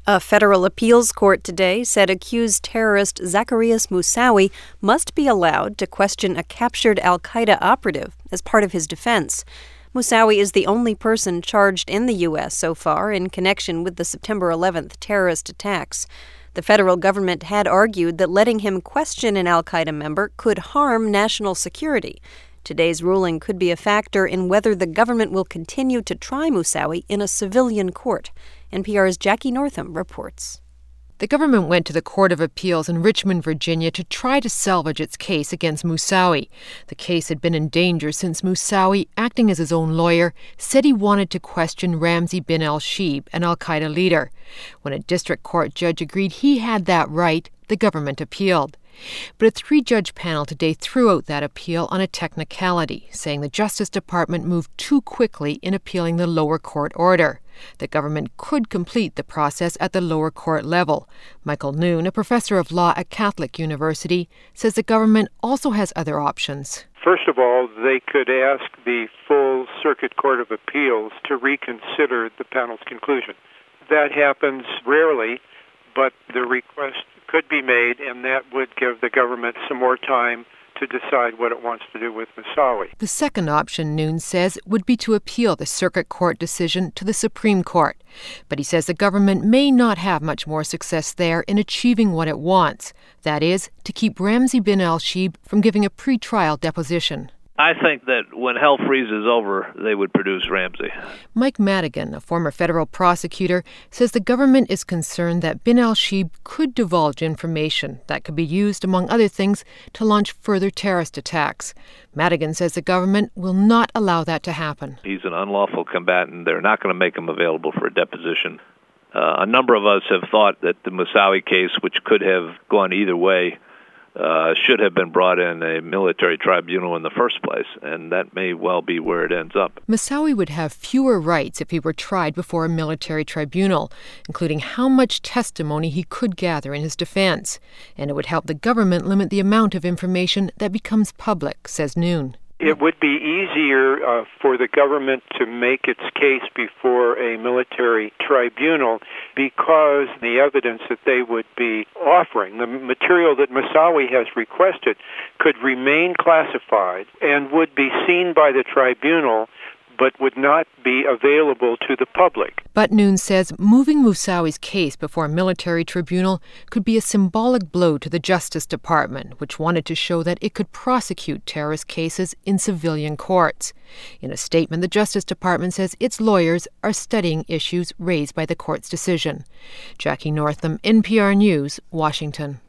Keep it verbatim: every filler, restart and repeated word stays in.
A federal appeals court today said accused terrorist Zacarias Moussaoui must be allowed to question a captured al-Qaeda operative as part of his defense. Moussaoui is the only person charged in the U S so far in connection with the September eleventh terrorist attacks. The federal government had argued that letting him question an al-Qaeda member could harm national security. Today's ruling could be a factor in whether the government will continue to try Moussaoui in a civilian court. N P R's Jackie Northam reports. The government went to the Court of Appeals in Richmond, Virginia, to try to salvage its case against Moussaoui. The case had been in danger since Moussaoui, acting as his own lawyer, said he wanted to question Ramzi bin al-Shibh, an al-Qaeda leader. When a district court judge agreed he had that right, the government appealed. But a three-judge panel today threw out that appeal on a technicality, saying the Justice Department moved too quickly in appealing the lower court order. The government could complete the process at the lower court level. Michael Noon, a professor of law at Catholic University, says the government also has other options. First of all, they could ask the full Circuit Court of Appeals to reconsider the panel's conclusion. That happens rarely, but the request could be made, and that would give the government some more time to decide what it wants to do with Moussaoui. The second option, Noon says, would be to appeal the Circuit Court decision to the Supreme Court. But he says the government may not have much more success there in achieving what it wants. That is, to keep Ramzi bin al-Shibh from giving a pre-trial deposition. I think that when hell freezes over, they would produce Ramzi. Mike Madigan, a former federal prosecutor, says the government is concerned that bin al-Shibh could divulge information that could be used, among other things, to launch further terrorist attacks. Madigan says the government will not allow that to happen. He's an unlawful combatant. They're not going to make him available for a deposition. Uh, a number of us have thought that the Moussaoui case, which could have gone either way, Uh, should have been brought in a military tribunal in the first place, and that may well be where it ends up. Moussaoui would have fewer rights if he were tried before a military tribunal, including how much testimony he could gather in his defense. And it would help the government limit the amount of information that becomes public, says Noon. It would be easier uh, for the government to make its case before a military tribunal because the evidence that they would be offering, the material that Moussaoui has requested, could remain classified and would be seen by the tribunal but would not be available to the public. But Noon says moving Moussaoui's case before a military tribunal could be a symbolic blow to the Justice Department, which wanted to show that it could prosecute terrorist cases in civilian courts. In a statement, the Justice Department says its lawyers are studying issues raised by the court's decision. Jackie Northam, N P R News, Washington.